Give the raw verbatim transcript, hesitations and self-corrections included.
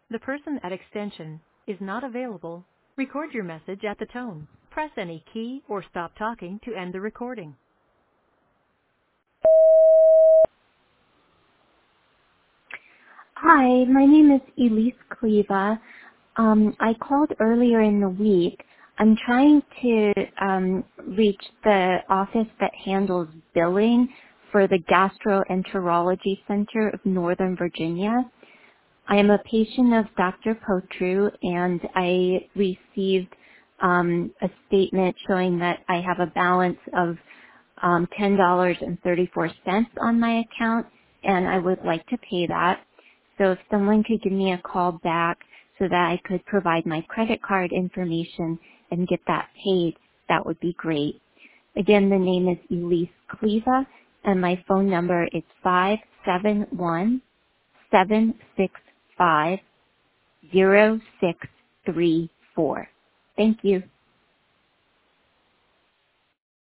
The person at extension is not available. Record your message at the tone. Press any key or stop talking to end the recording. Hi, my name is Elise Cleva. Um, I called earlier in the week. I'm trying to um, reach the office that handles billing for the Gastroenterology Center of Northern Virginia. I am a patient of Doctor Potru, and I received um, a statement showing that I have a balance of um, ten dollars and thirty-four cents on my account, and I would like to pay that. So if someone could give me a call back so that I could provide my credit card information and get that paid, that would be great. Again, the name is Elise Cleva, and my phone number is five seven one, seven six five, zero six three four. Thank you.